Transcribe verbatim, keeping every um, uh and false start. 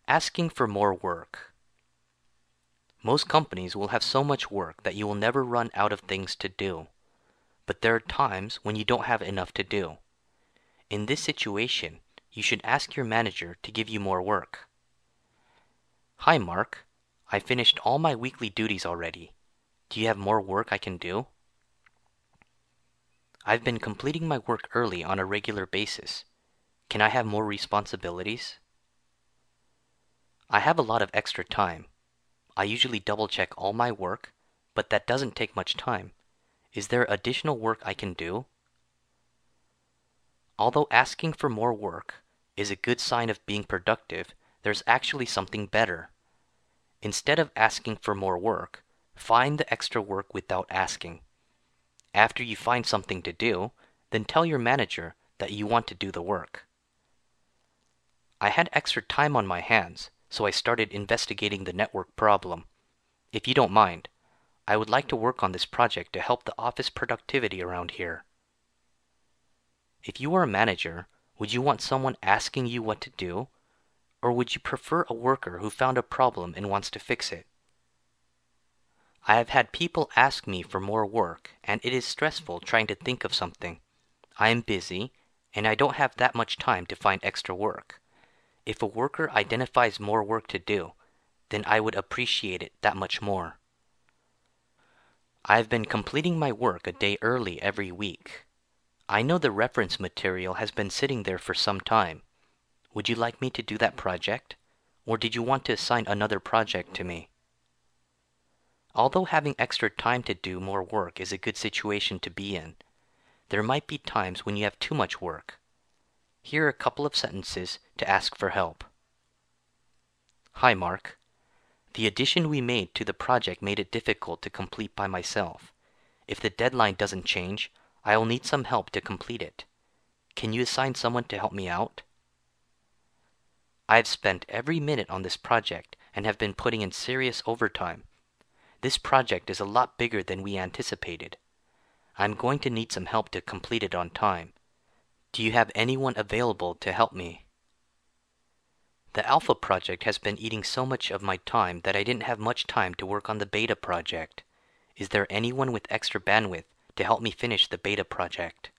Asking for more work. Most companies will have so much work that you will never run out of things to do. But there are times when you don't have enough to do. In this situation, you should ask your manager to give you more work. Hi, Mark. I finished all my weekly duties already. Do you have more work I can do? I've been completing my work early on a regular basis. Can I have more responsibilities? I have a lot of extra time. I usually double-check all my work, but that doesn't take much time. Is there additional work I can do? Although asking for more work is a good sign of being productive, there's actually something better. Instead of asking for more work, find the extra work without asking. After you find something to do, then tell your manager that you want to do the work. I had extra time on my hands, so I started investigating the network problem. If you don't mind, I would like to work on this project to help the office productivity around here. If you were a manager, would you want someone asking you what to do, or would you prefer a worker who found a problem and wants to fix it? I have had people ask me for more work, and it is stressful trying to think of something. I am busy, and I don't have that much time to find extra work. If a worker identifies more work to do, then I would appreciate it that much more. I've been completing my work a day early every week. I know the reference material has been sitting there for some time. Would you like me to do that project? Or did you want to assign another project to me? Although having extra time to do more work is a good situation to be in, there might be times when you have too much work. Here are a couple of sentences to ask for help. Hi, Mark. The addition we made to the project made it difficult to complete by myself. If the deadline doesn't change, I will need some help to complete it. Can you assign someone to help me out? I have spent every minute on this project and have been putting in serious overtime. This project is a lot bigger than we anticipated. I'm going to need some help to complete it on time. Do you have anyone available to help me? The Alpha project has been eating so much of my time that I didn't have much time to work on the Beta project. Is there anyone with extra bandwidth to help me finish the Beta project?